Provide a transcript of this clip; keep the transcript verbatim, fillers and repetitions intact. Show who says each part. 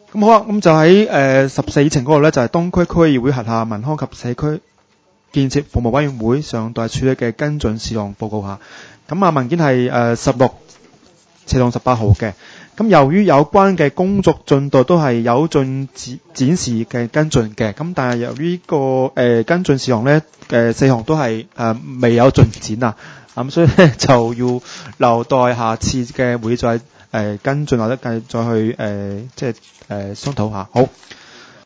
Speaker 1: 咁好啦，咁就喺誒十四程嗰度咧，就係、是、東區區議會轄下民康及社區建設服務委員會上代處理嘅跟進事項報告下。咁啊文件係誒十六斜同十八號嘅。咁由於有關嘅工作進度都係有進展展示嘅跟進嘅，咁但係由於呢、這個誒、呃、跟進事項咧，誒、呃、四項都係誒、呃、未有進展啊，咁、嗯、所以咧就要留待下次嘅會再誒、呃、跟進或者繼再去誒、呃、即係誒、呃、商討下。好。